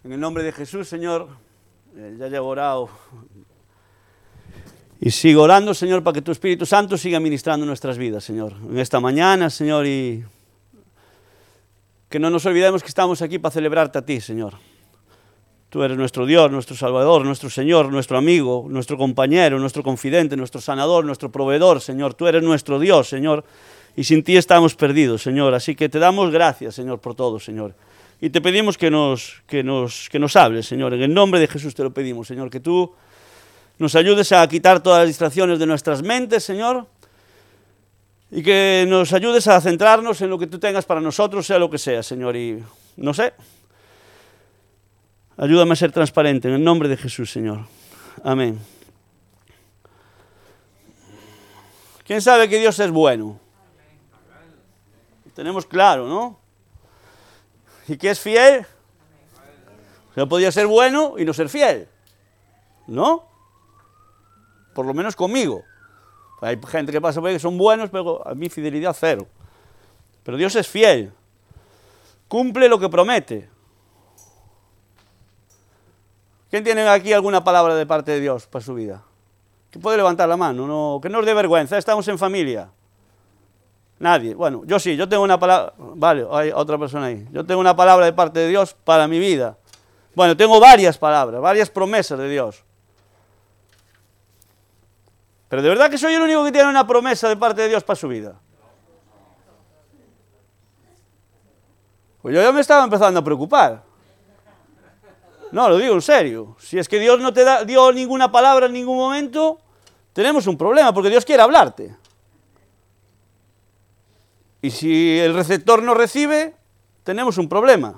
En el nombre de Jesús, Señor, ya llevo orado y sigo orando, Señor, para que tu Espíritu Santo siga ministrando nuestras vidas, Señor. En esta mañana, Señor, y que no nos olvidemos que estamos aquí para celebrarte a ti, Señor. Tú eres nuestro Dios, nuestro Salvador, nuestro Señor, nuestro amigo, nuestro compañero, nuestro confidente, nuestro sanador, nuestro proveedor, Señor. Tú eres nuestro Dios, Señor, y sin ti estamos perdidos, Señor. Así que te damos gracias, Señor, por todo, Señor. Y te pedimos que nos hables, Señor. En el nombre de Jesús te lo pedimos, Señor, que tú nos ayudes a quitar todas las distracciones de nuestras mentes, Señor, y que nos ayudes a centrarnos en lo que tú tengas para nosotros, sea lo que sea, Señor. Y no sé, ayúdame a ser transparente, en el nombre de Jesús, Señor. Amén. ¿Quién sabe que Dios es bueno? Lo tenemos claro, ¿no? ¿Y que es fiel? O sea, podía ser bueno y no ser fiel, ¿no? Por lo menos conmigo. Hay gente que pasa por ahí que son buenos, pero a mí fidelidad cero. Pero Dios es fiel. Cumple lo que promete. ¿Quién tiene aquí alguna palabra de parte de Dios para su vida? Que puede levantar la mano, no, que no os dé vergüenza, estamos en familia. Nadie. Bueno, yo sí, yo tengo una palabra. Vale, hay otra persona ahí. Yo tengo una palabra de parte de Dios para mi vida. Bueno, tengo varias palabras, varias promesas de Dios. Pero de verdad que soy el único que tiene una promesa de parte de Dios para su vida. Pues yo ya me estaba empezando a preocupar. No, lo digo en serio. Si es que Dios no te dio ninguna palabra en ningún momento, tenemos un problema, porque Dios quiere hablarte. Y si el receptor no recibe, tenemos un problema.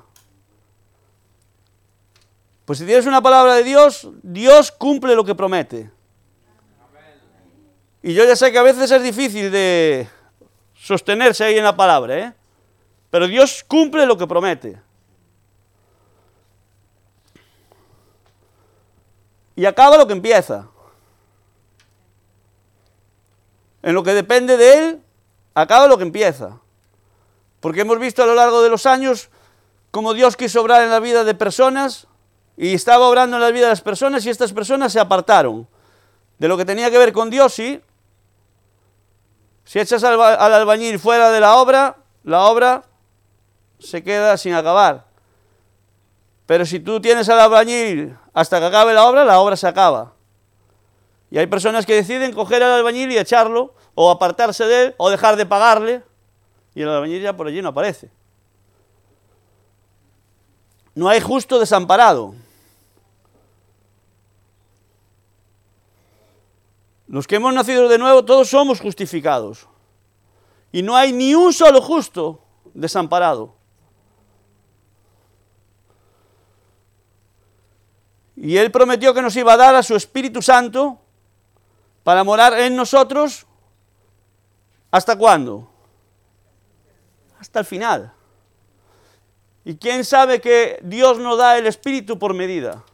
Pues si tienes una palabra de Dios, Dios cumple lo que promete. Y yo ya sé que a veces es difícil de sostenerse ahí en la palabra, ¿eh? Pero Dios cumple lo que promete. Y acaba lo que empieza. En lo que depende de Él, acaba lo que empieza. Porque hemos visto a lo largo de los años cómo Dios quiso obrar en la vida de personas y estaba obrando en la vida de las personas y estas personas se apartaron de lo que tenía que ver con Dios. Sí. Si echas al albañil fuera de la obra se queda sin acabar. Pero si tú tienes al albañil hasta que acabe la obra se acaba. Y hay personas que deciden coger al albañil y echarlo, o apartarse de él, o dejar de pagarle, y el albañil ya por allí no aparece. No hay justo desamparado. Los que hemos nacido de nuevo, todos somos justificados. Y no hay ni un solo justo desamparado. Y Él prometió que nos iba a dar a su Espíritu Santo para morar en nosotros. ¿Hasta cuándo? Hasta el final. ¿Y quién sabe que Dios nos da el Espíritu por medida?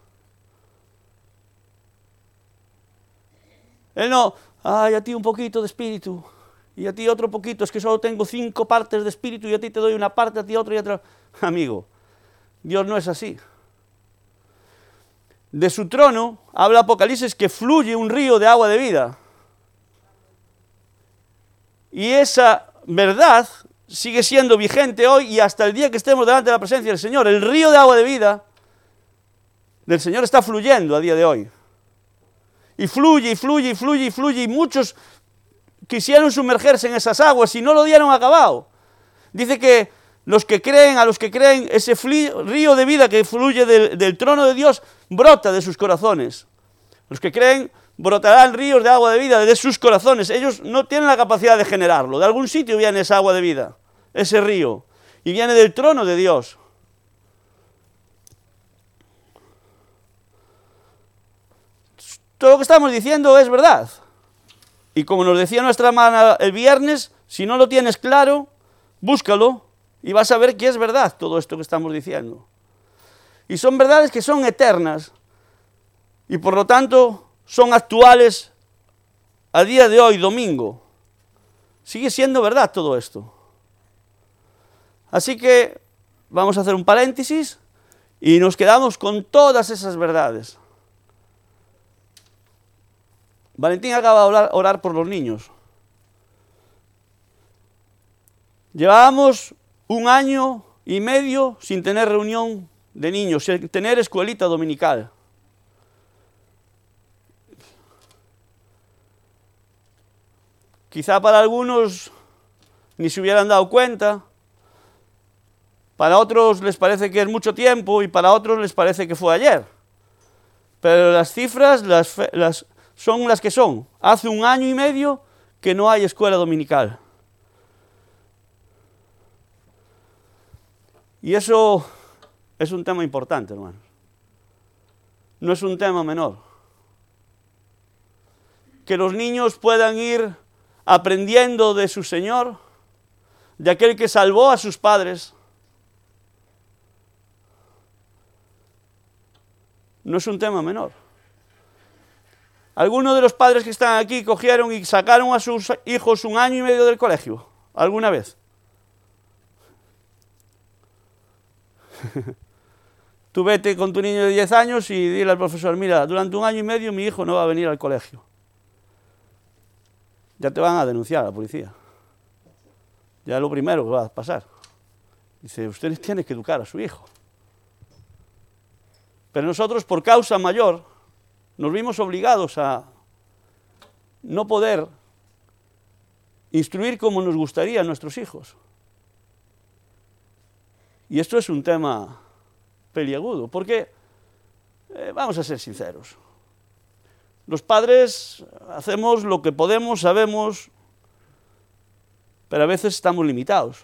Él no, ay, a ti un poquito de Espíritu, y a ti otro poquito, es que solo tengo 5 partes de Espíritu, y a ti te doy una parte, a ti otra y otra. Amigo, Dios no es así. De su trono, habla Apocalipsis, que fluye un río de agua de vida. Y esa verdad sigue siendo vigente hoy y hasta el día que estemos delante de la presencia del Señor. El río de agua de vida del Señor está fluyendo a día de hoy. Y fluye, y fluye, y fluye, y fluye. Y muchos quisieron sumergerse en esas aguas y no lo dieron acabado. Dice que a los que creen, ese río de vida que fluye del trono de Dios brota de sus corazones. Los que creen brotarán ríos de agua de vida de sus corazones. Ellos no tienen la capacidad de generarlo. De algún sitio viene esa agua de vida, ese río. Y viene del trono de Dios. Todo lo que estamos diciendo es verdad. Y como nos decía nuestra hermana el viernes, si no lo tienes claro, búscalo y vas a ver que es verdad todo esto que estamos diciendo. Y son verdades que son eternas y por lo tanto son actuales a día de hoy, domingo. Sigue siendo verdad todo esto. Así que vamos a hacer un paréntesis Y nos quedamos con todas esas verdades. Valentín acaba de orar por los niños. Llevábamos 1 año y medio sin tener reunión de niños, sin tener escuelita dominical. Quizá para algunos ni se hubieran dado cuenta, para otros les parece que es mucho tiempo y para otros les parece que fue ayer. Pero las cifras son las que son. Hace 1 año y medio que no hay escuela dominical. Y eso es un tema importante, hermanos. No es un tema menor. Que los niños puedan ir aprendiendo de su Señor, de aquel que salvó a sus padres. No es un tema menor. ¿Algunos de los padres que están aquí cogieron y sacaron a sus hijos 1 año y medio del colegio? ¿Alguna vez? Tú vete con tu niño de 10 años y dile al profesor, mira, durante 1 año y medio mi hijo no va a venir al colegio. Ya te van a denunciar a la policía. Ya es lo primero que va a pasar. Dice, usted tiene que educar a su hijo. Pero nosotros, por causa mayor, nos vimos obligados a no poder instruir como nos gustaría a nuestros hijos. Y esto es un tema peliagudo, porque, vamos a ser sinceros, los padres hacemos lo que podemos, sabemos, pero a veces estamos limitados.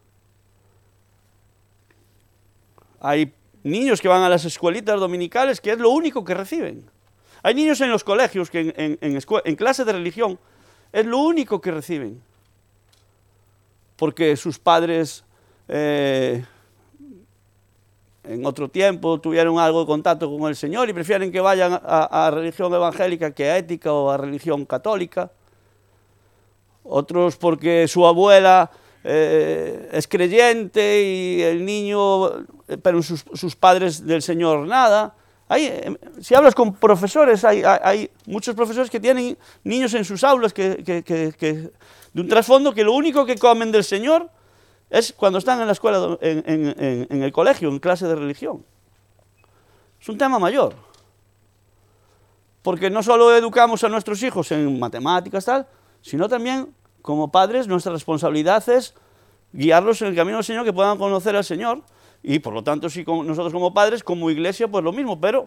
Hay niños que van a las escuelitas dominicales que es lo único que reciben. Hay niños en los colegios que en clase de religión es lo único que reciben. Porque sus padres en otro tiempo tuvieron algo de contacto con el Señor y prefieren que vayan a religión evangélica que a ética o a religión católica. Otros porque su abuela es creyente y el niño, pero sus padres del Señor nada. Si hablas con profesores, hay muchos profesores que tienen niños en sus aulas de un trasfondo que lo único que comen del Señor es cuando están en la escuela, en el colegio, en clase de religión. Es un tema mayor. Porque no solo educamos a nuestros hijos en matemáticas, tal, sino también, como padres, nuestra responsabilidad es guiarlos en el camino del Señor, que puedan conocer al Señor. Y por lo tanto, sí, nosotros como padres, como iglesia, pues lo mismo, pero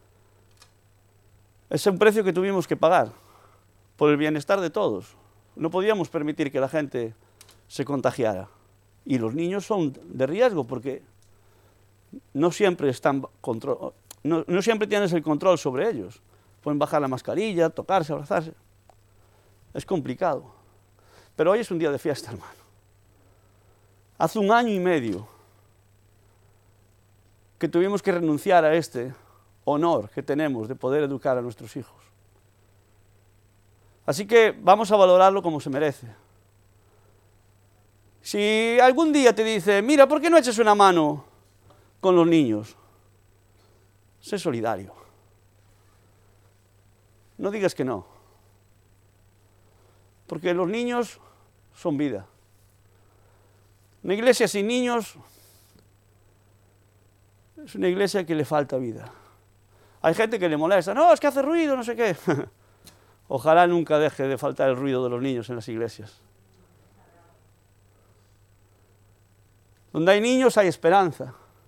es un precio que tuvimos que pagar por el bienestar de todos. No podíamos permitir que la gente se contagiara. Y los niños son de riesgo porque no siempre no siempre tienes el control sobre ellos. Pueden bajar la mascarilla, tocarse, abrazarse. Es complicado. Pero hoy es un día de fiesta, hermano. Hace 1 año y medio que tuvimos que renunciar a este honor que tenemos de poder educar a nuestros hijos. Así que vamos a valorarlo como se merece. Si algún día te dice, mira, ¿por qué no echas una mano con los niños? Sé solidario. No digas que no. Porque los niños son vida. Una iglesia sin niños es una iglesia que le falta vida. Hay gente que le molesta, no, es que hace ruido, no sé qué. Ojalá nunca deje de faltar el ruido de los niños en las iglesias. Donde hay niños hay esperanza.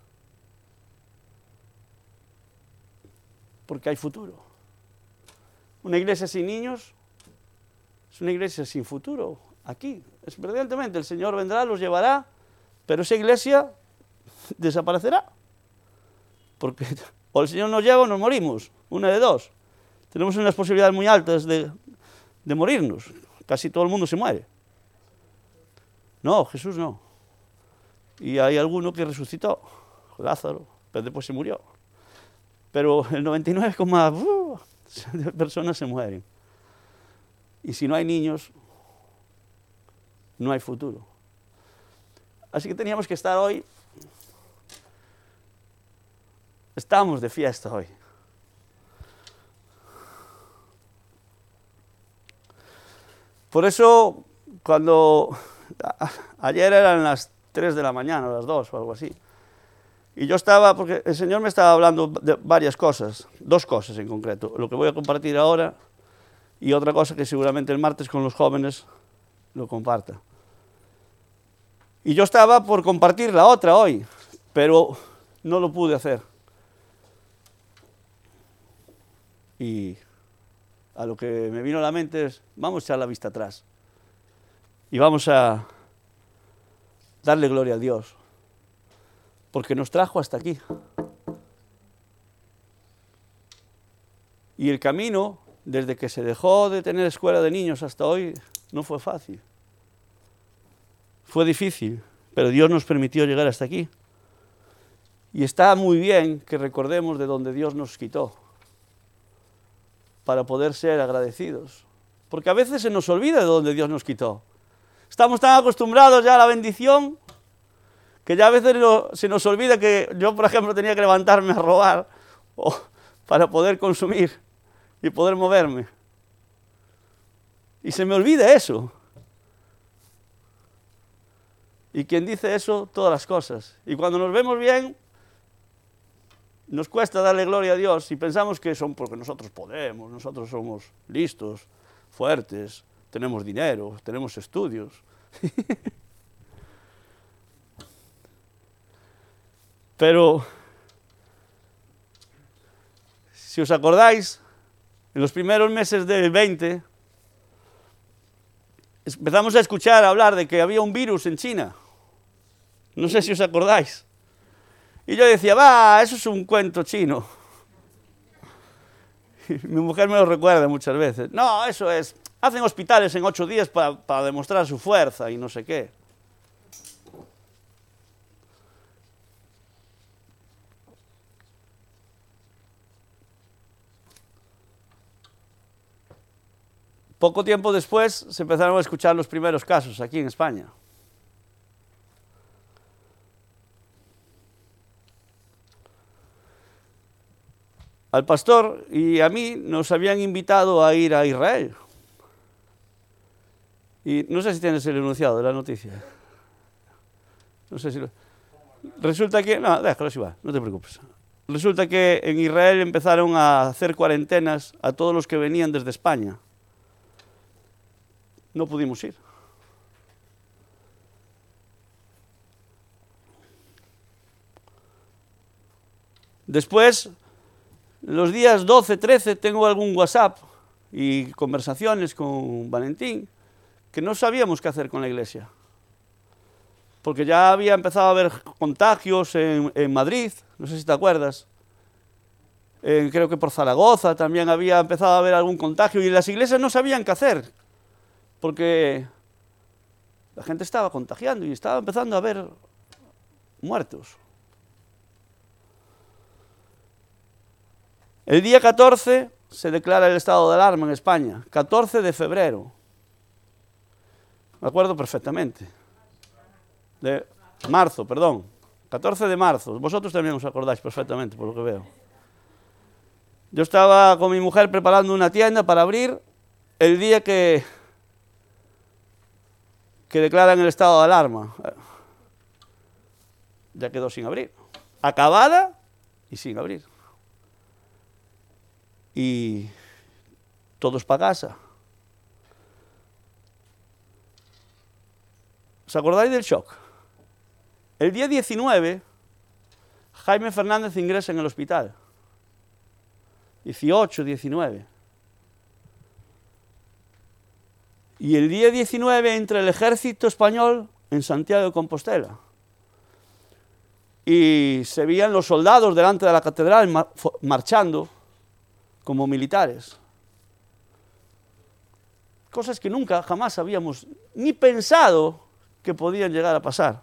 Porque hay futuro. Una iglesia sin niños es una iglesia sin futuro. Aquí, evidentemente, el Señor vendrá, los llevará, pero esa iglesia desaparecerá. Porque o el Señor nos lleva o nos morimos, una de dos. Tenemos unas posibilidades muy altas de morirnos. Casi todo el mundo se muere. No, Jesús no. Y hay alguno que resucitó, Lázaro, pero después se murió. Pero el 99,... de personas se mueren. Y si no hay niños, no hay futuro. Así que teníamos que estar hoy Estamos de fiesta hoy. Por eso, cuando ayer eran las 3 de la mañana, las 2 o algo así, y yo estaba, porque el Señor me estaba hablando de varias cosas, 2 cosas en concreto, lo que voy a compartir ahora y otra cosa que seguramente el martes con los jóvenes lo comparta. Y yo estaba por compartir la otra hoy, pero no lo pude hacer. Y a lo que me vino a la mente es, vamos a echar la vista atrás y vamos a darle gloria a Dios, porque nos trajo hasta aquí. Y el camino, desde que se dejó de tener escuela de niños hasta hoy, no fue fácil. Fue difícil, pero Dios nos permitió llegar hasta aquí. Y está muy bien que recordemos de donde Dios nos quitó, para poder ser agradecidos. Porque a veces se nos olvida de donde Dios nos quitó. Estamos tan acostumbrados ya a la bendición, que ya a veces se nos olvida que yo, por ejemplo, tenía que levantarme a robar para poder consumir y poder moverme. Y se me olvida eso. Y quien dice eso, todas las cosas. Y cuando nos vemos bien, nos cuesta darle gloria a Dios y pensamos que son porque nosotros podemos, nosotros somos listos, fuertes, tenemos dinero, tenemos estudios. Pero, si os acordáis, en los primeros meses del 20, empezamos a escuchar hablar de que había un virus en China. No sé si os acordáis. Y yo decía, va, eso es un cuento chino. Y mi mujer me lo recuerda muchas veces. No, eso es, hacen hospitales en 8 días para demostrar su fuerza y no sé qué. Poco tiempo después se empezaron a escuchar los primeros casos aquí en España. Al pastor y a mí nos habían invitado a ir a Israel. Y no sé si tienes el enunciado de la noticia. No sé si resulta que... No, déjalo así va, no te preocupes. Resulta que en Israel empezaron a hacer cuarentenas a todos los que venían desde España. No pudimos ir. Después, los días 12, 13, tengo algún WhatsApp y conversaciones con Valentín que no sabíamos qué hacer con la iglesia. Porque ya había empezado a haber contagios en Madrid, no sé si te acuerdas. Creo que por Zaragoza también había empezado a haber algún contagio y las iglesias no sabían qué hacer. Porque la gente estaba contagiando y estaba empezando a haber muertos. El día 14 se declara el estado de alarma en España, 14 de febrero. Me acuerdo perfectamente. De marzo, perdón. 14 de marzo. Vosotros también os acordáis perfectamente, por lo que veo. Yo estaba con mi mujer preparando una tienda para abrir el día que declaran el estado de alarma. Ya quedó sin abrir. Acabada y sin abrir. Y todos para casa. ¿Os acordáis del shock? El día 19, Jaime Fernández ingresa en el hospital. 18, 19. Y el día 19 entra el ejército español en Santiago de Compostela. Y se veían los soldados delante de la catedral marchando como militares. Cosas que nunca, jamás habíamos ni pensado que podían llegar a pasar.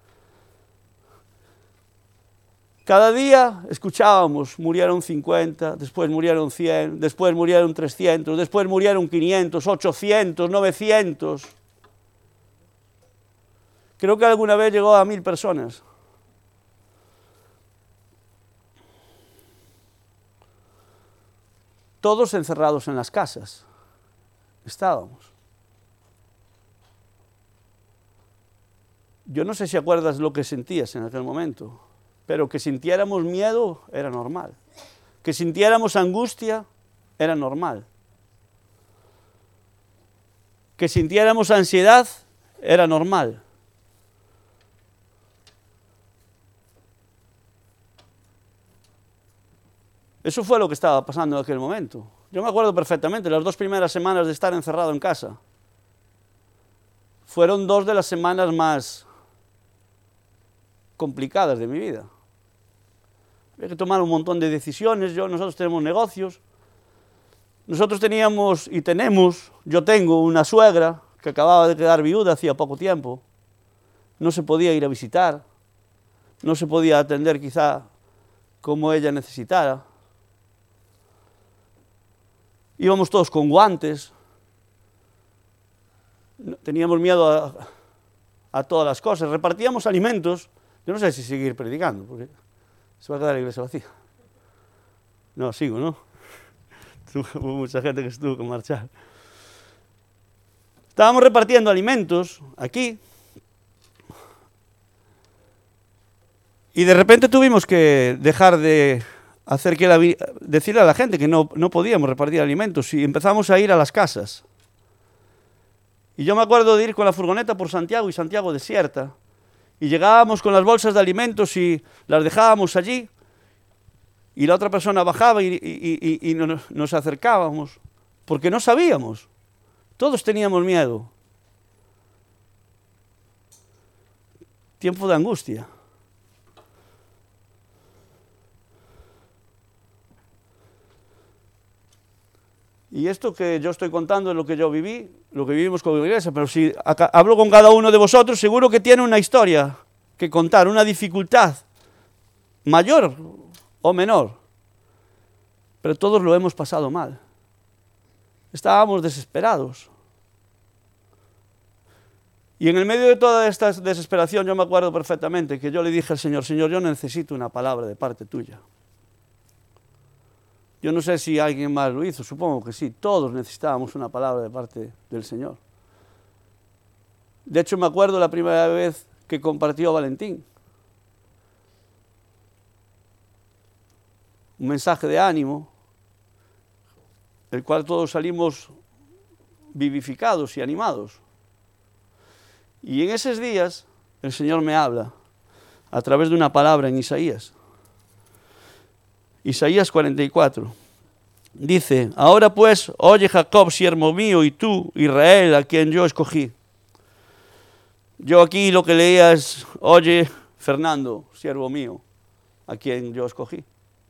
Cada día escuchábamos, murieron 50, después murieron 100, después murieron 300, después murieron 500, 800, 900. Creo que alguna vez llegó a 1000 personas. todos encerrados en las casas estábamos. Yo no sé si acuerdas lo que sentías en aquel momento, pero que sintiéramos miedo era normal. Que sintiéramos angustia era normal. Que sintiéramos ansiedad era normal. Eso fue lo que estaba pasando en aquel momento. Yo me acuerdo perfectamente, las 2 primeras semanas de estar encerrado en casa fueron 2 de las semanas más complicadas de mi vida. Había que tomar un montón de decisiones. Nosotros tenemos negocios. Nosotros teníamos y tenemos, yo tengo una suegra que acababa de quedar viuda hacía poco tiempo. No se podía ir a visitar, no se podía atender quizá como ella necesitara. Íbamos todos con guantes, teníamos miedo a todas las cosas, repartíamos alimentos. Yo no sé si seguir predicando, porque se va a quedar la iglesia vacía. No, sigo, ¿no? Hubo mucha gente que se tuvo que marchar. Estábamos repartiendo alimentos aquí y de repente tuvimos que dejar de decirle a la gente que no podíamos repartir alimentos y empezamos a ir a las casas. Y yo me acuerdo de ir con la furgoneta por Santiago y Santiago desierta y llegábamos con las bolsas de alimentos y las dejábamos allí. Y la otra persona bajaba y nos acercábamos, porque no sabíamos. Todos teníamos miedo. Tiempo de angustia. Y esto que yo estoy contando es lo que yo viví, lo que vivimos con la iglesia, pero si hablo con cada uno de vosotros, seguro que tiene una historia que contar, una dificultad mayor o menor, pero todos lo hemos pasado mal. Estábamos desesperados. Y en el medio de toda esta desesperación yo me acuerdo perfectamente que yo le dije al Señor, Señor, yo necesito una palabra de parte tuya. Yo no sé si alguien más lo hizo, supongo que sí, todos necesitábamos una palabra de parte del Señor. De hecho me acuerdo la primera vez que compartió Valentín. Un mensaje de ánimo, del cual todos salimos vivificados y animados. Y en esos días el Señor me habla a través de una palabra en Isaías. Isaías 44. Dice, ahora pues, oye Jacob, siervo mío, y tú, Israel, a quien yo escogí. Yo aquí lo que leía es, oye Fernando, siervo mío, a quien yo escogí.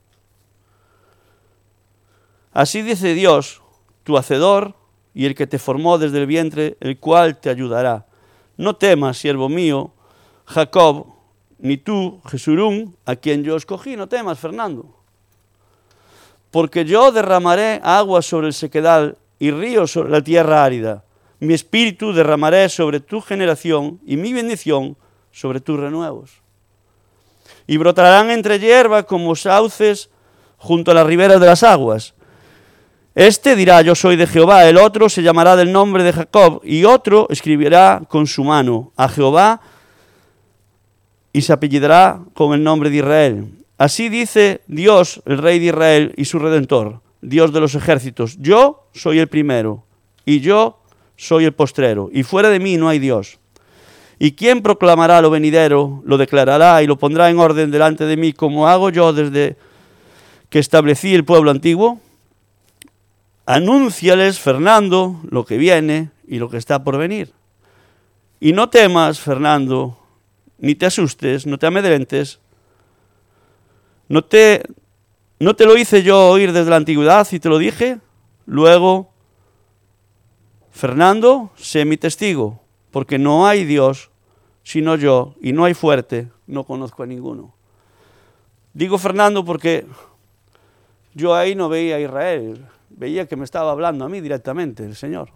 Así dice Dios, tu hacedor y el que te formó desde el vientre, el cual te ayudará. No temas, siervo mío, Jacob, ni tú, Jesurún, a quien yo escogí. No temas, Fernando. Porque yo derramaré aguas sobre el sequedal y ríos sobre la tierra árida. Mi espíritu derramaré sobre tu generación y mi bendición sobre tus renuevos. Y brotarán entre hierba como sauces junto a las riberas de las aguas. Este dirá, yo soy de Jehová, el otro se llamará del nombre de Jacob, y otro escribirá con su mano a Jehová y se apellidará con el nombre de Israel. Así dice Dios, el Rey de Israel y su Redentor, Dios de los ejércitos, yo soy el primero, y yo soy el postrero, y fuera de mí no hay Dios. ¿Y quién proclamará lo venidero, lo declarará y lo pondrá en orden delante de mí, como hago yo desde que establecí el pueblo antiguo? Anúnciales, Fernando, lo que viene y lo que está por venir. Y no temas, Fernando, ni te asustes, no te amedrentes. No te lo hice yo oír desde la antigüedad y te lo dije. Luego, Fernando, sé mi testigo, porque no hay Dios sino yo, y no hay fuerte, no conozco a ninguno. Digo Fernando porque yo ahí no veía a Israel. Veía que me estaba hablando a mí directamente, el Señor.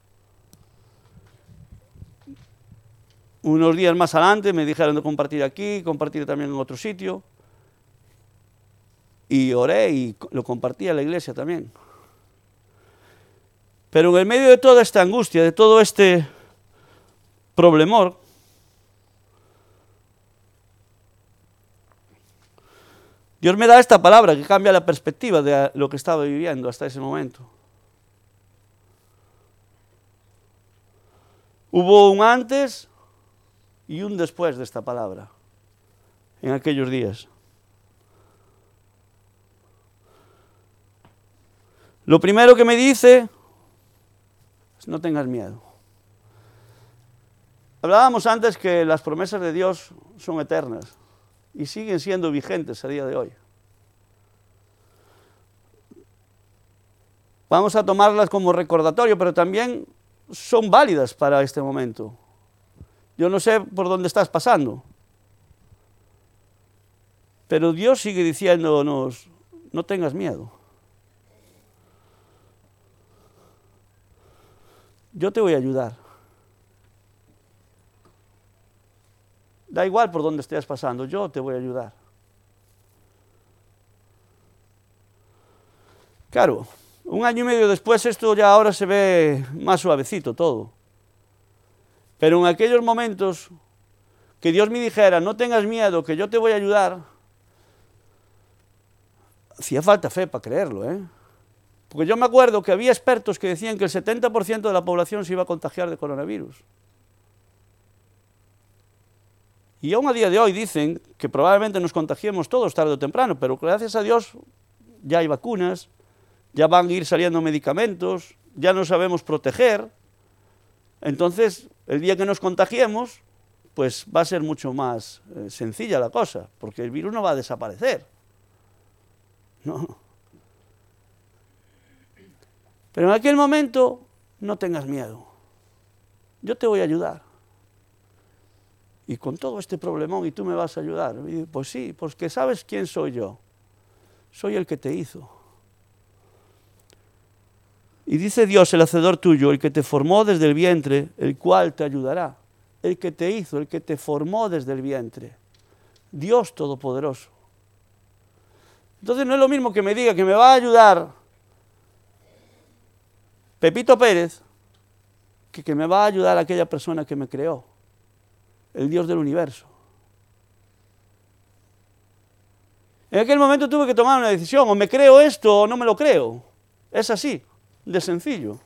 Unos días más adelante me dijeron de compartir aquí, compartir también en otro sitio. Y oré y lo compartí a la iglesia también. Pero en el medio de toda esta angustia, de todo este problemor, Dios me da esta palabra que cambia la perspectiva de lo que estaba viviendo hasta ese momento. Hubo un antes y un después de esta palabra en aquellos días. Lo primero que me dice es: no tengas miedo. Hablábamos antes que las promesas de Dios son eternas y siguen siendo vigentes a día de hoy. Vamos a tomarlas como recordatorio, pero también son válidas para este momento. Yo no sé por dónde estás pasando, pero Dios sigue diciéndonos: no tengas miedo. Yo te voy a ayudar. Da igual por dónde estés pasando, yo te voy a ayudar. Claro, 1 año y medio después esto ya ahora se ve más suavecito todo. Pero en aquellos momentos que Dios me dijera: no tengas miedo, que yo te voy a ayudar, hacía falta fe para creerlo, ¿eh? Porque yo me acuerdo que había expertos que decían que el 70% de la población se iba a contagiar de coronavirus. Y aún a día de hoy dicen que probablemente nos contagiemos todos tarde o temprano, pero gracias a Dios ya hay vacunas, ya van a ir saliendo medicamentos, ya nos sabemos proteger. Entonces, el día que nos contagiemos, pues va a ser mucho más sencilla la cosa, porque el virus no va a desaparecer. No. Pero en aquel momento, no tengas miedo. Yo te voy a ayudar. Y con todo este problemón, ¿y tú me vas a ayudar? Y pues sí, porque ¿sabes quién soy yo? Soy el que te hizo. Y dice Dios, el hacedor tuyo, el que te formó desde el vientre, el cual te ayudará. El que te hizo, el que te formó desde el vientre. Dios Todopoderoso. Entonces no es lo mismo que me diga que me va a ayudar Pepito Pérez, que me va a ayudar aquella persona que me creó, el Dios del universo. En aquel momento tuve que tomar una decisión: o me creo esto o no me lo creo. Es así, de sencillo.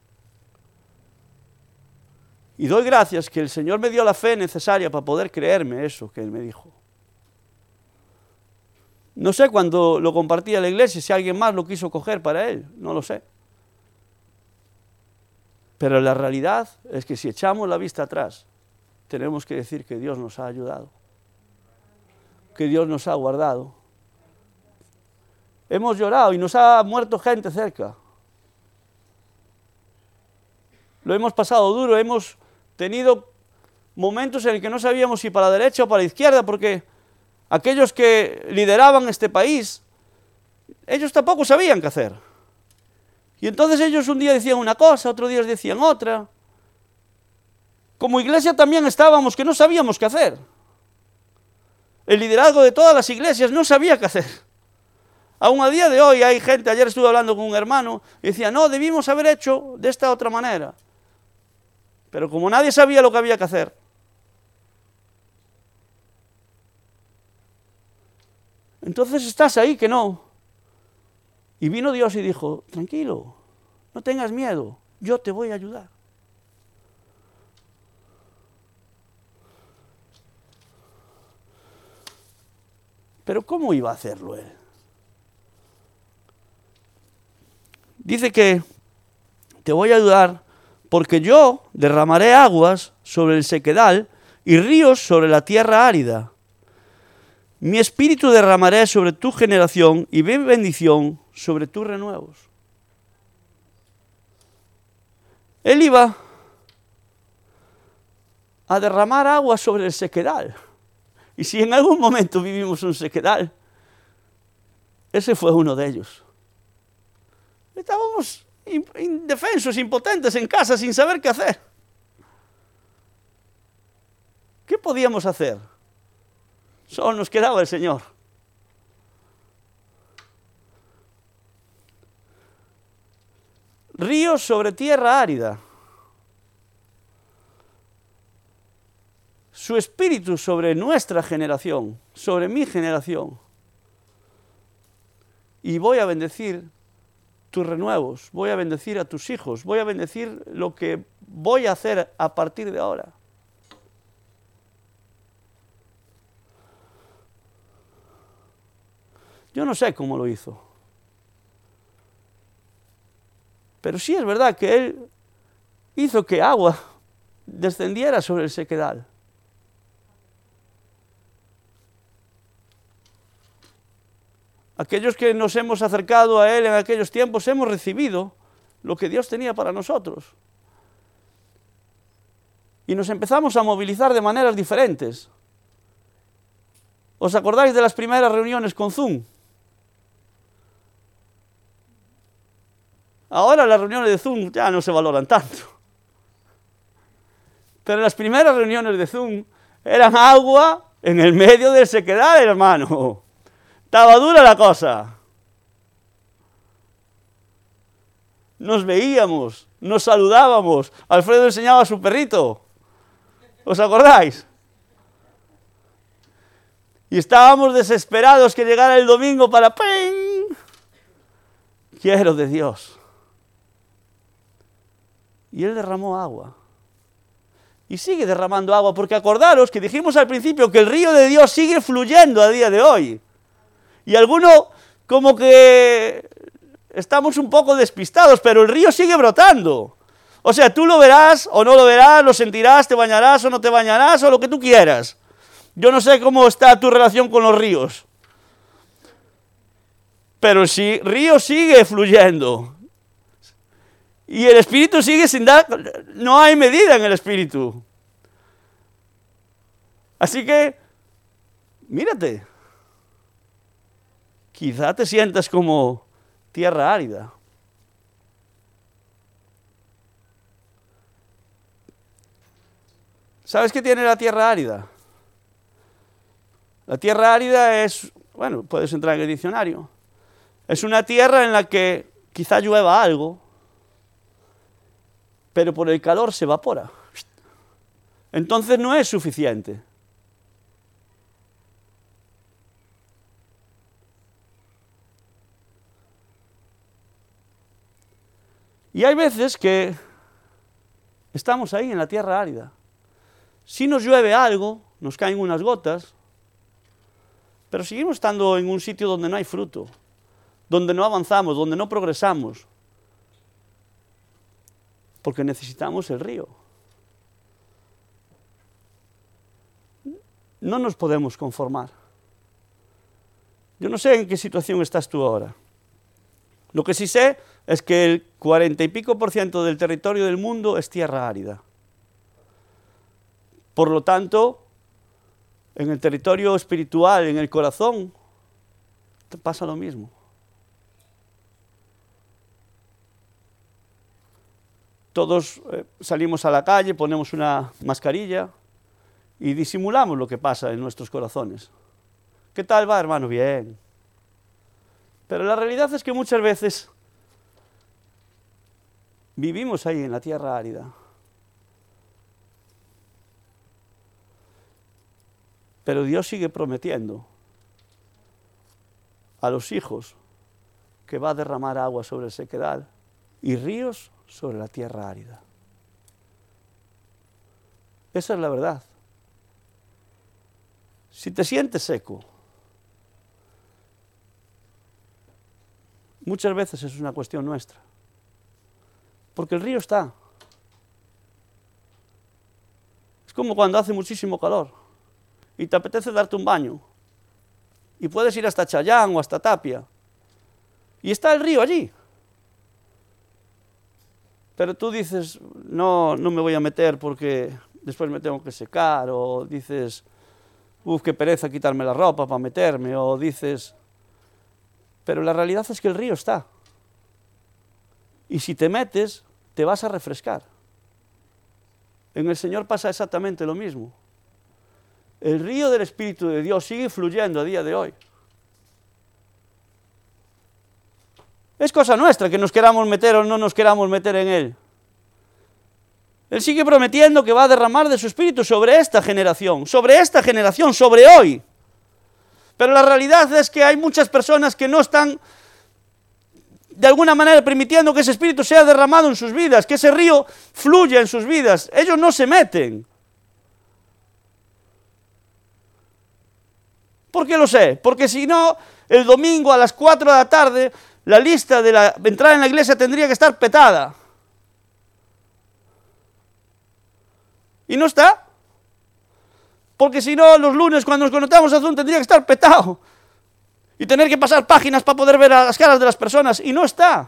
Y doy gracias que el Señor me dio la fe necesaria para poder creerme eso que Él me dijo. No sé cuando lo compartí a la iglesia si alguien más lo quiso coger para Él, no lo sé. Pero la realidad es que si echamos la vista atrás, tenemos que decir que Dios nos ha ayudado, que Dios nos ha guardado. Hemos llorado y nos ha muerto gente cerca. Lo hemos pasado duro, hemos tenido momentos en el que no sabíamos si para la derecha o para la izquierda, porque aquellos que lideraban este país, ellos tampoco sabían qué hacer. Y entonces ellos un día decían una cosa, otro día decían otra. Como iglesia también estábamos que no sabíamos qué hacer. El liderazgo de todas las iglesias no sabía qué hacer. Aún a día de hoy hay gente, ayer estuve hablando con un hermano, y decía: no, debimos haber hecho de esta otra manera. Pero como nadie sabía lo que había que hacer, entonces estás ahí que no. Y vino Dios y dijo: tranquilo, no tengas miedo, yo te voy a ayudar. Pero ¿cómo iba a hacerlo Él? Dice que te voy a ayudar porque yo derramaré aguas sobre el sequedal y ríos sobre la tierra árida. Mi espíritu derramaré sobre tu generación y mi bendición sobre tus renuevos. Él iba a derramar agua sobre el sequedal. Y si en algún momento vivimos un sequedal, ese fue uno de ellos. Estábamos indefensos, impotentes en casa sin saber qué hacer. ¿Qué podíamos hacer? Solo nos quedaba el Señor. ríos sobre tierra árida. Su espíritu sobre nuestra generación, sobre mi generación. Y voy a bendecir tus renuevos, voy a bendecir a tus hijos, voy a bendecir lo que voy a hacer a partir de ahora. Yo no sé cómo lo hizo. Pero sí es verdad que Él hizo que agua descendiera sobre el sequedal. Aquellos que nos hemos acercado a Él en aquellos tiempos hemos recibido lo que Dios tenía para nosotros. Y nos empezamos a movilizar de maneras diferentes. ¿Os acordáis de las primeras reuniones con Zoom? Ahora las reuniones de Zoom ya no se valoran tanto. Pero las primeras reuniones de Zoom eran agua en el medio del sequedal, hermano. Estaba dura la cosa. Nos veíamos, nos saludábamos. Alfredo enseñaba a su perrito. ¿Os acordáis? Y estábamos desesperados que llegara el domingo para ¡ping! Quiero de Dios. Y Él derramó agua. Y sigue derramando agua, porque acordaros que dijimos al principio que el río de Dios sigue fluyendo a día de hoy. Y algunos como que estamos un poco despistados, pero el río sigue brotando. O sea, tú lo verás o no lo verás, lo sentirás, te bañarás o no te bañarás, o lo que tú quieras. Yo no sé cómo está tu relación con los ríos. Pero el río sigue fluyendo. Y el Espíritu sigue sin dar... No hay medida en el Espíritu. Así que, mírate. Quizá te sientas como tierra árida. ¿Sabes qué tiene la tierra árida? La tierra árida es, bueno, puedes entrar en el diccionario. Es una tierra en la que quizá llueva algo, pero por el calor se evapora. Entonces no es suficiente. Y hay veces que estamos ahí en la tierra árida. Si nos llueve algo, nos caen unas gotas, pero seguimos estando en un sitio donde no hay fruto, donde no avanzamos, donde no progresamos, porque necesitamos el río. No nos podemos conformar. Yo no sé en qué situación estás tú ahora. Lo que sí sé es que el 40 y pico % del territorio del mundo es tierra árida. Por lo tanto, en el territorio espiritual, en el corazón, te pasa lo mismo. Todos salimos a la calle, ponemos una mascarilla y disimulamos lo que pasa en nuestros corazones. ¿Qué tal va, hermano? Bien. Pero la realidad es que muchas veces vivimos ahí en la tierra árida. Pero Dios sigue prometiendo a los hijos que va a derramar agua sobre el sequedal y ríos sobre la tierra árida. Esa es la verdad. Si te sientes seco, muchas veces es una cuestión nuestra. Porque el río está. Es como cuando hace muchísimo calor y te apetece darte un baño. Y puedes ir hasta Chayán o hasta Tapia. Y está el río allí. Pero tú dices, no me voy a meter porque después me tengo que secar. O dices, qué pereza quitarme la ropa para meterme. O dices, pero la realidad es que el río está. Y si te metes, te vas a refrescar. En el Señor pasa exactamente lo mismo. El río del Espíritu de Dios sigue fluyendo a día de hoy. Es cosa nuestra que nos queramos meter o no nos queramos meter en Él. Él sigue prometiendo que va a derramar de su Espíritu sobre esta generación, sobre hoy. Pero la realidad es que hay muchas personas que no están de alguna manera permitiendo que ese Espíritu sea derramado en sus vidas, que ese río fluya en sus vidas. Ellos no se meten. ¿Por qué lo sé? Porque si no, el domingo a las 4 de la tarde, la lista de la entrada en la iglesia tendría que estar petada. Y no está. Porque si no, los lunes cuando nos conectamos a Zoom tendría que estar petado. Y tener que pasar páginas para poder ver a las caras de las personas. Y no está.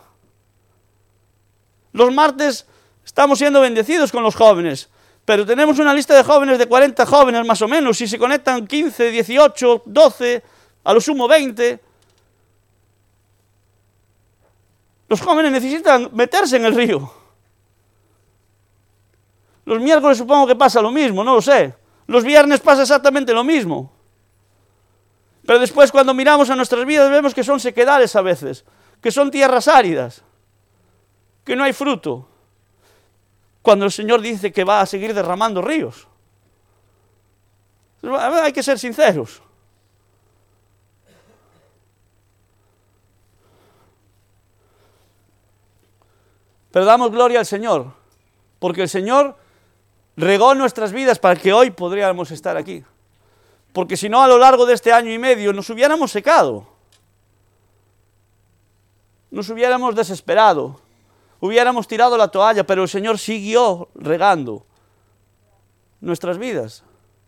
Los martes estamos siendo bendecidos con los jóvenes. Pero tenemos una lista de jóvenes de 40 jóvenes más o menos. Si se conectan 15, 18, 12, a lo sumo 20. Los jóvenes necesitan meterse en el río. Los miércoles supongo que pasa lo mismo, no lo sé. Los viernes pasa exactamente lo mismo. Pero después cuando miramos a nuestras vidas vemos que son sequedales a veces, que son tierras áridas, que no hay fruto. Cuando el Señor dice que va a seguir derramando ríos. Hay que ser sinceros. Pero damos gloria al Señor, porque el Señor regó nuestras vidas para que hoy podríamos estar aquí. Porque si no, a lo largo de este año y medio nos hubiéramos secado. Nos hubiéramos desesperado. Hubiéramos tirado la toalla, pero el Señor siguió regando nuestras vidas.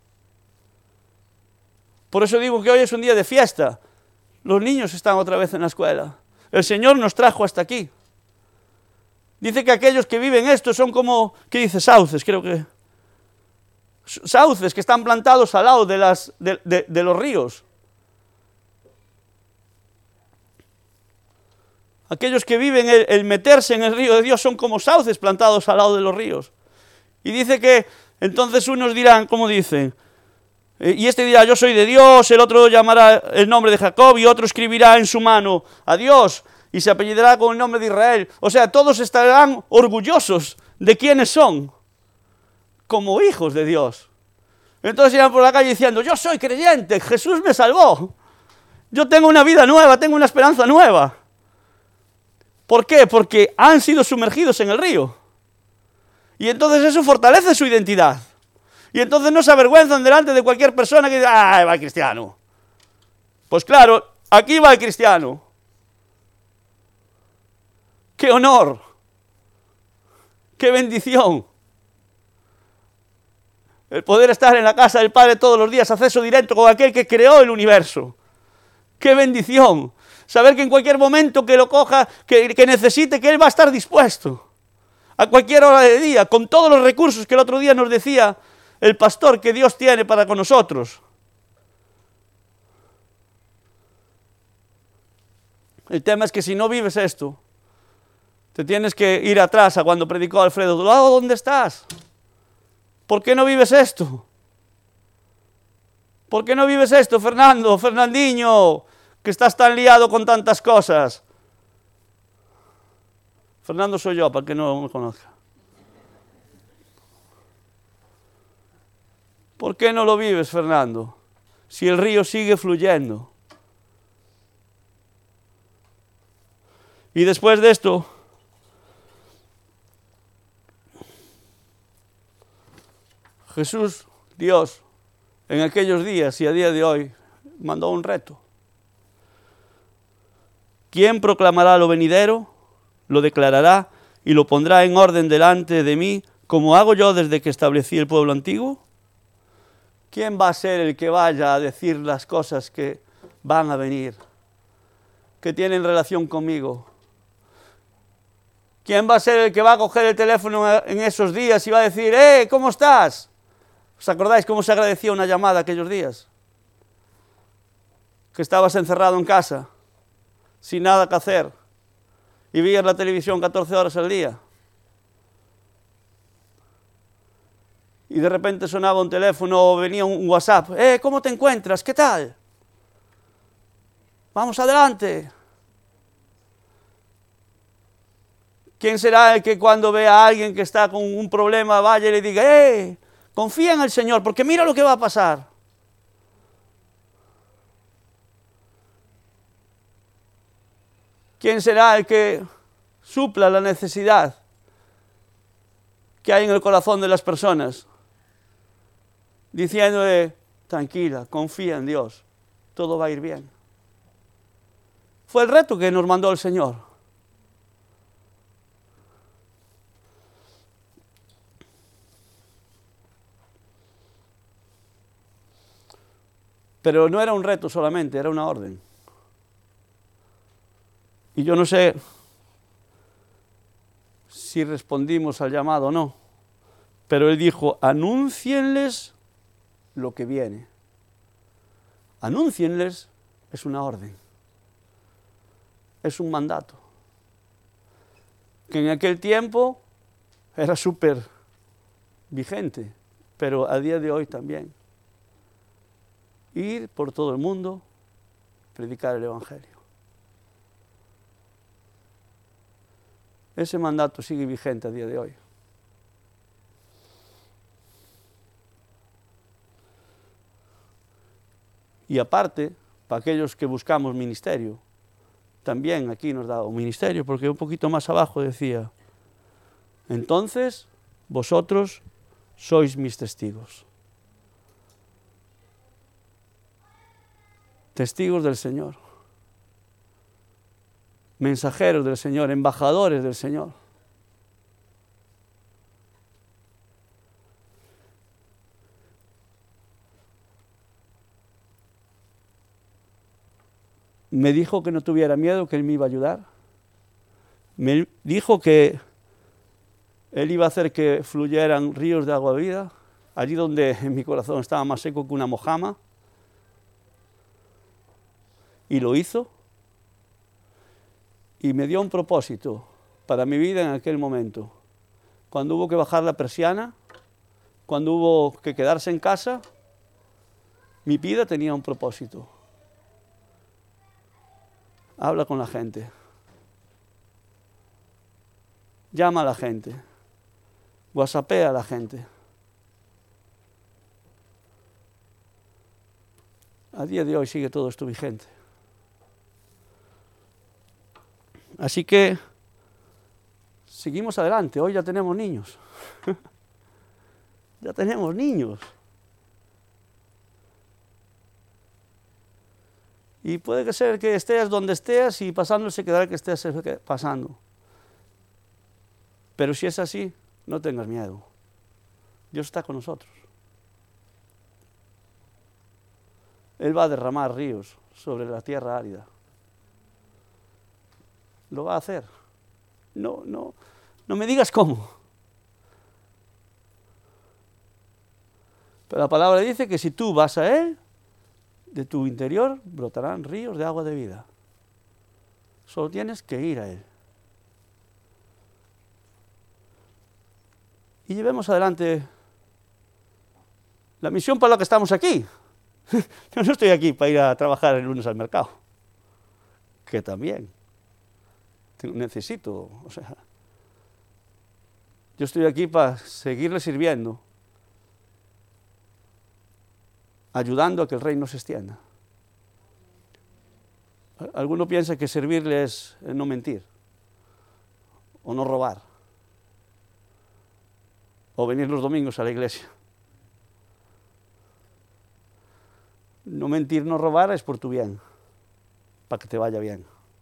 Por eso digo que hoy es un día de fiesta. Los niños están otra vez en la escuela. El Señor nos trajo hasta aquí. Dice que aquellos que viven esto son como, ¿qué dice? Sauces, creo que. Sauces que están plantados al lado de los ríos. Aquellos que viven el meterse en el río de Dios son como sauces plantados al lado de los ríos. Y dice que entonces unos dirán, ¿cómo dicen? Y este dirá, yo soy de Dios, el otro llamará el nombre de Jacob y otro escribirá en su mano a Dios y se apellidará con el nombre de Israel. O sea, todos estarán orgullosos de quiénes son, como hijos de Dios. Entonces irán por la calle diciendo, yo soy creyente, Jesús me salvó. Yo tengo una vida nueva, tengo una esperanza nueva. ¿Por qué? Porque han sido sumergidos en el río. Y entonces eso fortalece su identidad. Y entonces no se avergüenzan delante de cualquier persona que diga, ¡ah, va el cristiano! Pues claro, aquí va el cristiano. ¡Qué honor! ¡Qué bendición! El poder estar en la casa del Padre todos los días, acceso directo con aquel que creó el universo. ¡Qué bendición! Saber que en cualquier momento que lo coja, que necesite, que Él va a estar dispuesto. A cualquier hora del día, con todos los recursos que el otro día nos decía el pastor que Dios tiene para con nosotros. El tema es que si no vives esto, te tienes que ir atrás a cuando predicó Alfredo. ¿Dónde estás? ¿Por qué no vives esto? ¿Por qué no vives esto, Fernando, Fernandinho, que estás tan liado con tantas cosas? Fernando soy yo, para el que no me conozca. ¿Por qué no lo vives, Fernando? Si el río sigue fluyendo. Y después de esto, Jesús, Dios, en aquellos días y a día de hoy, mandó un reto. ¿Quién proclamará lo venidero? Lo declarará y lo pondrá en orden delante de mí, como hago yo desde que establecí el pueblo antiguo. ¿Quién va a ser el que vaya a decir las cosas que van a venir, que tienen relación conmigo? ¿Quién va a ser el que va a coger el teléfono en esos días y va a decir, ¿cómo estás? ¿Os acordáis cómo se agradecía una llamada aquellos días? Que estabas encerrado en casa, sin nada que hacer, y veías la televisión 14 horas al día. Y de repente sonaba un teléfono o venía un WhatsApp. ¿Cómo te encuentras? ¿Qué tal? Vamos adelante. ¿Quién será el que cuando vea a alguien que está con un problema vaya y le diga, confía en el Señor, porque mira lo que va a pasar? ¿Quién será el que supla la necesidad que hay en el corazón de las personas? Diciéndole, tranquila, confía en Dios, todo va a ir bien. Fue el reto que nos mandó el Señor. Pero no era un reto solamente, era una orden. Y yo no sé si respondimos al llamado o no, pero Él dijo, anúncienles lo que viene. Anúncienles es una orden, es un mandato, que en aquel tiempo era súper vigente, pero a día de hoy también. Ir por todo el mundo, predicar el Evangelio. Ese mandato sigue vigente a día de hoy. Y aparte, para aquellos que buscamos ministerio, también aquí nos da un ministerio, porque un poquito más abajo decía, entonces vosotros sois mis testigos. Testigos del Señor. Mensajeros del Señor, embajadores del Señor. Me dijo que no tuviera miedo, que Él me iba a ayudar. Me dijo que Él iba a hacer que fluyeran ríos de agua de vida, allí donde en mi corazón estaba más seco que una mojama. Y lo hizo. Y me dio un propósito para mi vida en aquel momento. Cuando hubo que bajar la persiana, cuando hubo que quedarse en casa, mi vida tenía un propósito. Habla con la gente. Llama a la gente. WhatsAppea a la gente. A día de hoy sigue todo esto vigente. Así que seguimos adelante. Hoy ya tenemos niños. Ya tenemos niños. Y puede ser que estés donde estés y pasando se quedará que estés pasando. Pero si es así, no tengas miedo. Dios está con nosotros. Él va a derramar ríos sobre la tierra árida. Lo va a hacer. No me digas cómo. Pero la palabra dice que si tú vas a Él, de tu interior brotarán ríos de agua de vida. Solo tienes que ir a Él. Y llevemos adelante la misión para la que estamos aquí. Yo no estoy aquí para ir a trabajar el lunes al mercado, que también necesito, yo estoy aquí para seguirle sirviendo, ayudando a que el reino se extienda. Alguno piensa que servirle es no mentir, o no robar, o venir los domingos a la iglesia. No mentir, no robar es por tu bien, para que te vaya bien.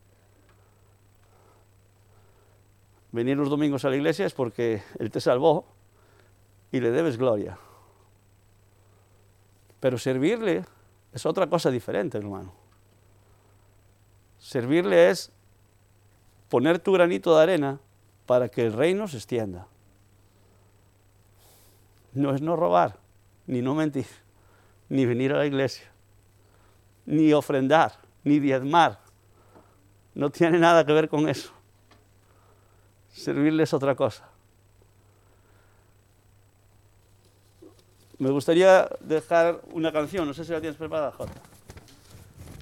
Venir los domingos a la iglesia es porque Él te salvó y le debes gloria. Pero servirle es otra cosa diferente, hermano. Servirle es poner tu granito de arena para que el reino se extienda. No es no robar, ni no mentir, ni venir a la iglesia, ni ofrendar, ni diezmar. No tiene nada que ver con eso. Servirle es otra cosa. Me gustaría dejar una canción, no sé si la tienes preparada, Jota.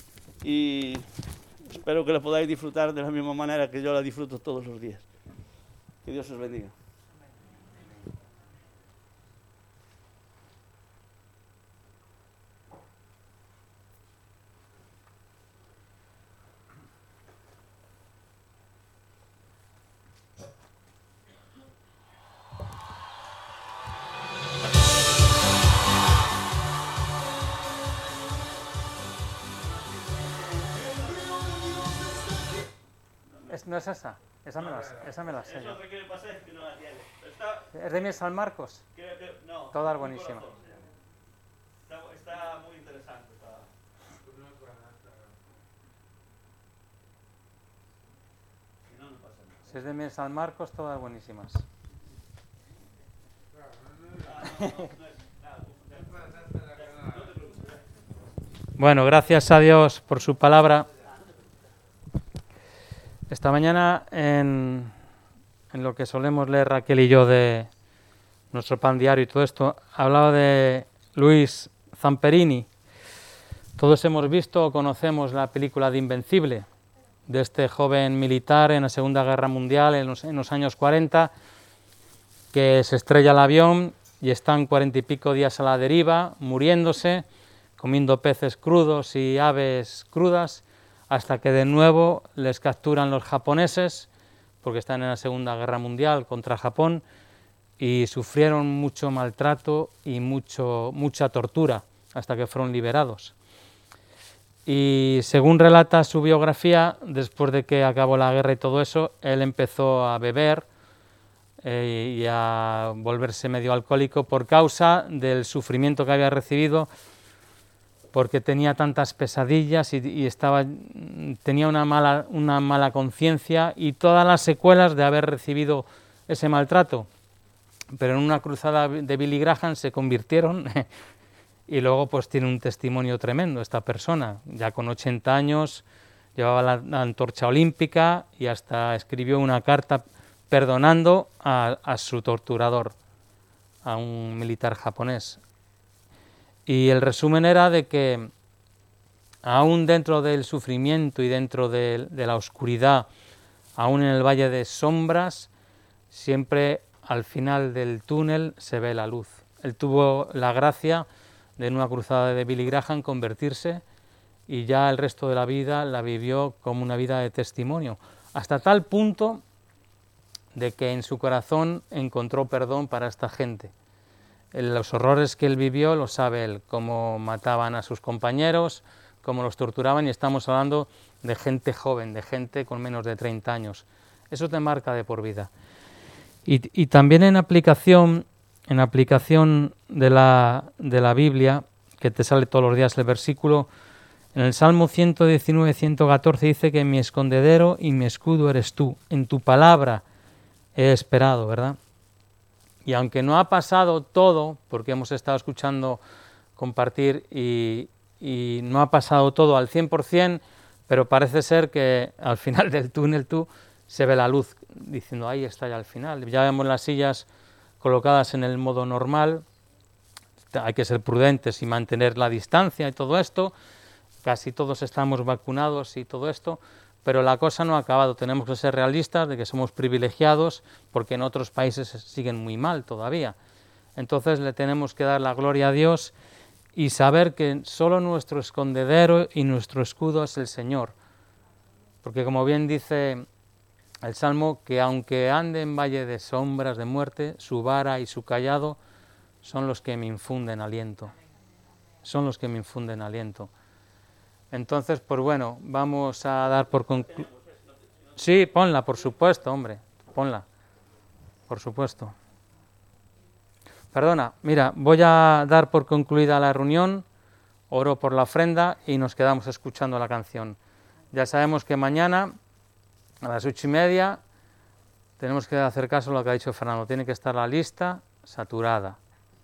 Y espero que la podáis disfrutar de la misma manera que yo la disfruto todos los días. Que Dios os bendiga. No es esa me la sé. Es otra que le pasé, que no la tiene. ¿Es de mi San Marcos? No. Toda buenísima. Está muy interesante. Si es de mi San Marcos, todas buenísimas. Bueno, gracias a Dios por su palabra. Esta mañana en lo que solemos leer Raquel y yo de nuestro pan diario y todo esto, hablaba de Luis Zamperini. Todos hemos visto o conocemos la película de Invencible, de este joven militar en la Segunda Guerra Mundial en los años 40, que se estrella el avión y están 40 y pico días a la deriva, muriéndose, comiendo peces crudos y aves crudas, hasta que de nuevo les capturan los japoneses, porque están en la Segunda Guerra Mundial contra Japón, y sufrieron mucho maltrato y mucha tortura, hasta que fueron liberados. Y según relata su biografía, después de que acabó la guerra y todo eso, él empezó a beber y a volverse medio alcohólico por causa del sufrimiento que había recibido, porque tenía tantas pesadillas y tenía una mala conciencia y todas las secuelas de haber recibido ese maltrato. Pero en una cruzada de Billy Graham se convirtieron y luego pues tiene un testimonio tremendo esta persona. Ya con 80 años llevaba la antorcha olímpica y hasta escribió una carta perdonando a su torturador, a un militar japonés. Y el resumen era de que aún dentro del sufrimiento y dentro de la oscuridad, aún en el valle de sombras, siempre al final del túnel se ve la luz. Él tuvo la gracia de en una cruzada de Billy Graham convertirse y ya el resto de la vida la vivió como una vida de testimonio, hasta tal punto de que en su corazón encontró perdón para esta gente. Los horrores que él vivió lo sabe él, cómo mataban a sus compañeros, cómo los torturaban, y estamos hablando de gente joven, de gente con menos de 30 años. Eso te marca de por vida. Y también en aplicación de la Biblia, que te sale todos los días el versículo, en el Salmo 119, 114 dice que mi escondedero y mi escudo eres tú, en tu palabra he esperado, ¿verdad? Y aunque no ha pasado todo, porque hemos estado escuchando compartir y no ha pasado todo al 100%, pero parece ser que al final del túnel se ve la luz, diciendo ahí está ya al final. Ya vemos las sillas colocadas en el modo normal, hay que ser prudentes y mantener la distancia y todo esto, casi todos estamos vacunados y todo esto, pero la cosa no ha acabado. Tenemos que ser realistas de que somos privilegiados porque en otros países siguen muy mal todavía. Entonces le tenemos que dar la gloria a Dios y saber que solo nuestro escondedero y nuestro escudo es el Señor. Porque como bien dice el Salmo, que aunque ande en valle de sombras de muerte, su vara y su cayado son los que me infunden aliento. Son los que me infunden aliento. Entonces, pues bueno, vamos a dar por concluido. Sí, ponla, por supuesto, hombre, ponla, por supuesto. Perdona, mira, voy a dar por concluida la reunión, oro por la ofrenda y nos quedamos escuchando la canción. Ya sabemos que mañana a las 8:30 tenemos que hacer caso a lo que ha dicho Fernando, tiene que estar la lista saturada,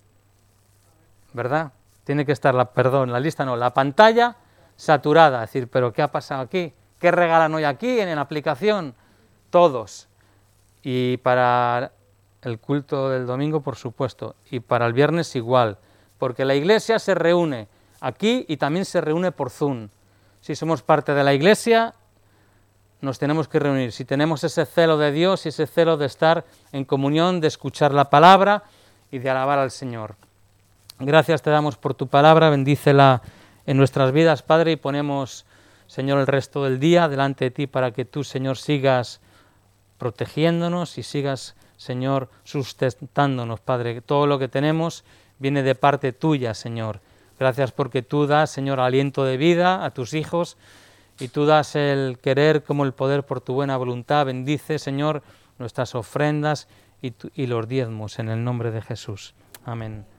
¿verdad? Tiene que estar la lista no, la pantalla saturada, es decir, pero ¿qué ha pasado aquí? ¿Qué regalan hoy aquí en la aplicación? Todos. Y para el culto del domingo, por supuesto, y para el viernes igual, porque la iglesia se reúne aquí y también se reúne por Zoom. Si somos parte de la iglesia, nos tenemos que reunir, si tenemos ese celo de Dios y ese celo de estar en comunión, de escuchar la palabra y de alabar al Señor. Gracias te damos por tu palabra, bendícela en nuestras vidas, Padre, y ponemos, Señor, el resto del día delante de ti para que tú, Señor, sigas protegiéndonos y sigas, Señor, sustentándonos, Padre. Que todo lo que tenemos viene de parte tuya, Señor. Gracias porque tú das, Señor, aliento de vida a tus hijos y tú das el querer como el poder por tu buena voluntad. Bendice, Señor, nuestras ofrendas y los diezmos en el nombre de Jesús. Amén.